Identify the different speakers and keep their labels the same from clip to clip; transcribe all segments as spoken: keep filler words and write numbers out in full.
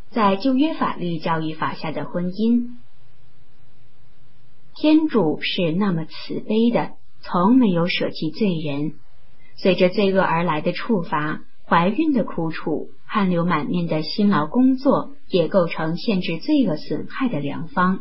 Speaker 1: 在旧约法律教育法下的婚姻。天主是那么慈悲的，从没有舍弃罪人。随着罪恶而来的处罚，怀孕的苦楚，汗流满面的辛劳工作，也构成限制罪恶损害的良方。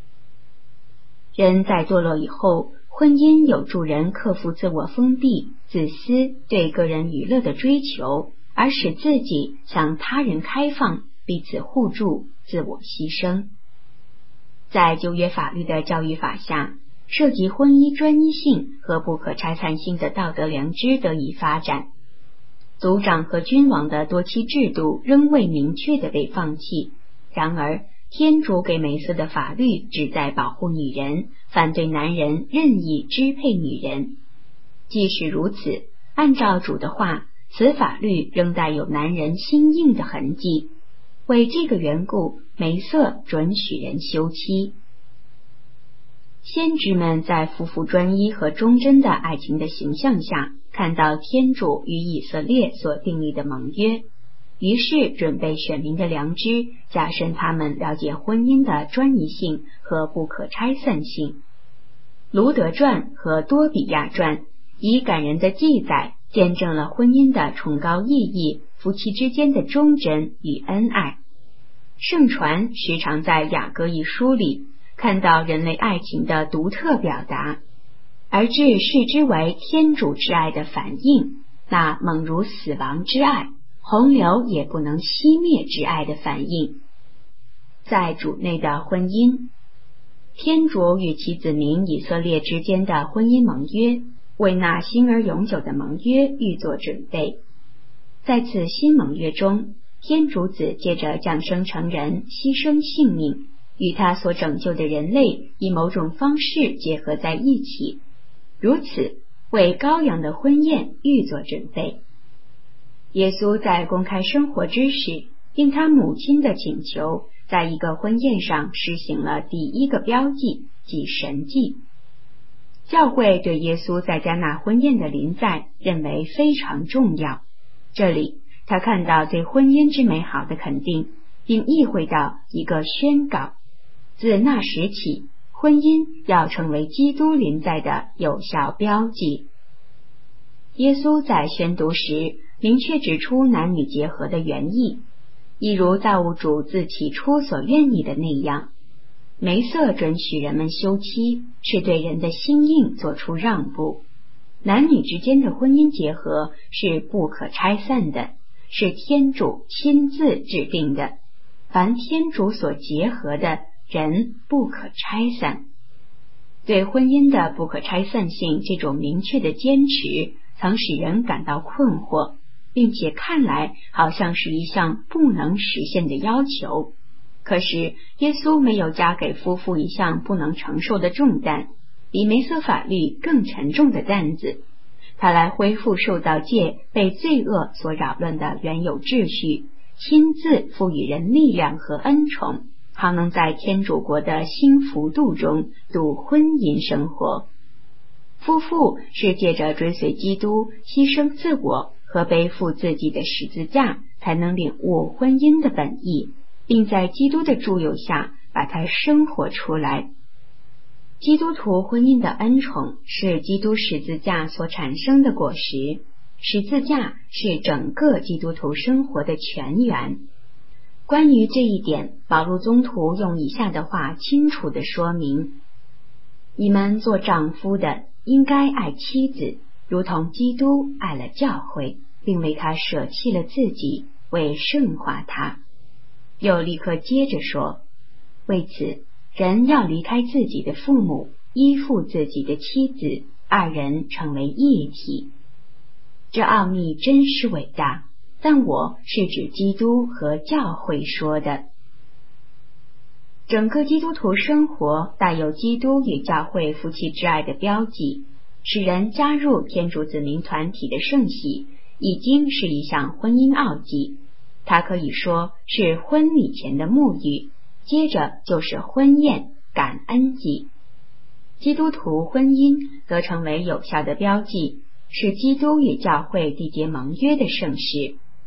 Speaker 1: 人在堕落以后，婚姻有助人克服自我封闭、自私对个人娱乐的追求，而使自己向他人开放，彼此互助，自我牺牲。在旧约法律的教育法下，涉及婚姻专一性和不可拆散性的道德良知得以发展。族长和君王的多妻制度仍未明确地被放弃，然而天主给梅瑟的法律旨在保护女人，反对男人任意支配女人。即使如此，按照主的话，此法律仍带有男人心硬的痕迹。为这个缘故，梅瑟准许人休妻。先知们在夫妇专一和忠贞的爱情的形象下，看到天主与以色列所订立的盟约，于是准备选民的良知，加深他们了解婚姻的专一性和不可拆散性。卢德传和多比亚传以感人的记载见证了婚姻的崇高意义，夫妻之间的忠贞与恩爱。圣传时常在雅歌一书里看到人类爱情的独特表达，而致视之为天主之爱的反应，那猛如死亡之爱，洪流也不能熄灭之爱的反应。在主内的婚姻，天主与其子民以色列之间的婚姻盟约，为那新而永久的盟约预作准备。在此新盟约中，天主子借着降生成人，牺牲性命，与他所拯救的人类以某种方式结合在一起，如此为羔羊的婚宴预作准备。耶稣在公开生活之时，应他母亲的请求，在一个婚宴上施行了第一个标记，即神迹。教会对耶稣在迦纳婚宴的临在认为非常重要，这里他看到对婚姻之美好的肯定，并意会到一个宣告，自那时起，婚姻要成为基督临在的有效标记。耶稣在宣读时明确指出男女结合的原意，一如造物主自起初所愿意的那样。梅瑟准许人们休妻，是对人的心硬做出让步。男女之间的婚姻结合是不可拆散的，是天主亲自制定的，凡天主所结合的，人不可拆散。对婚姻的不可拆散性这种明确的坚持，曾使人感到困惑，并且看来好像是一项不能实现的要求。可是耶稣没有加给夫妇一项不能承受的重担，比梅瑟法律更沉重的担子。他来恢复受造界被罪恶所扰乱的原有秩序，亲自赋予人力量和恩宠，好能在天主国的新幅度中度婚姻生活。夫妇是借着追随基督，牺牲自我和背负自己的十字架，才能领悟婚姻的本意，并在基督的助佑下把它生活出来。基督徒婚姻的恩宠是基督十字架所产生的果实，十字架是整个基督徒生活的泉源。关于这一点，保禄宗徒用以下的话清楚地说明：你们做丈夫的应该爱妻子，如同基督爱了教会，并为他舍弃了自己，为圣化他。又立刻接着说，为此人要离开自己的父母，依附自己的妻子，二人成为一体。这奥秘真是伟大，但我是指基督和教会说的。整个基督徒生活带有基督与教会夫妻之爱的标记，使人加入天主子民团体的圣喜，已经是一项婚姻奥迹。它可以说是婚礼前的沐浴，接着就是婚宴感恩祭。基督徒婚姻则成为有效的标记，是基督与教会缔结盟约的圣事。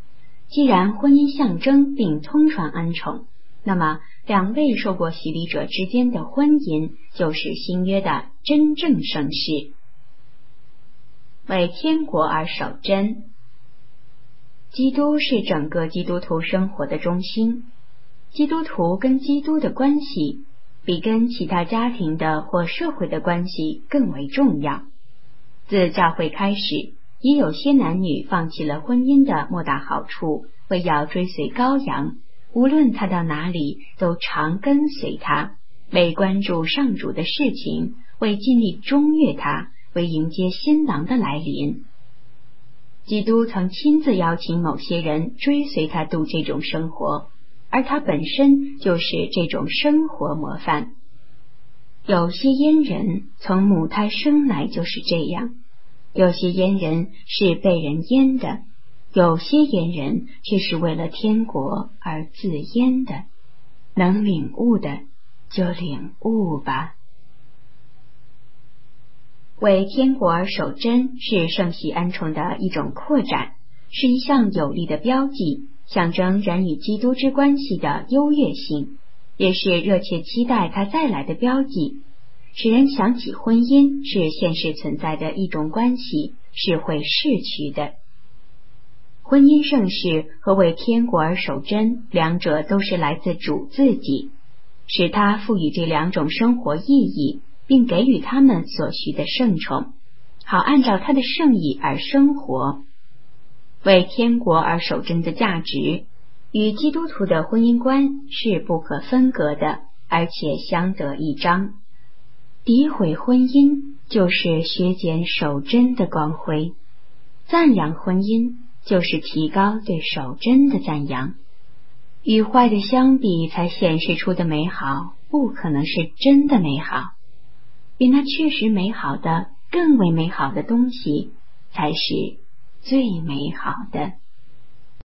Speaker 1: 既然婚姻象征并通传恩宠，那么两位受过洗礼者之间的婚姻就是新约的真正圣事。为天国而守贞。基督是整个基督徒生活的中心，基督徒跟基督的关系比跟其他家庭的或社会的关系更为重要。自教会开始，也有些男女放弃了婚姻的莫大好处，为要追随羔羊，无论他到哪里都常跟随他，为关注上主的事情，为尽力中悦他，为迎接新郎的来临。基督曾亲自邀请某些人追随他度这种生活，而他本身就是这种生活模范。有些阉人从母胎生来就是这样，有些阉人是被人阉的，有些阉人却是为了天国而自阉的。能领悟的就领悟吧。为天国而守贞是圣喜恩宠的一种扩展，是一项有力的标记，象征人与基督之关系的优越性，也是热切期待他再来的标记，使人想起婚姻是现实存在的一种关系，是会逝去的。婚姻圣事和为天国而守贞，两者都是来自主自己，使他赋予这两种生活意义，并给予他们所需的圣宠，好按照他的圣意而生活。为天国而守贞的价值与基督徒的婚姻观是不可分割的，而且相得益彰。诋毁婚姻就是削减守贞的光辉，赞扬婚姻就是提高对守贞的赞扬。与坏的相比才显示出的美好，不可能是真的美好，比那确实美好的更为美好的东西才是最美好的。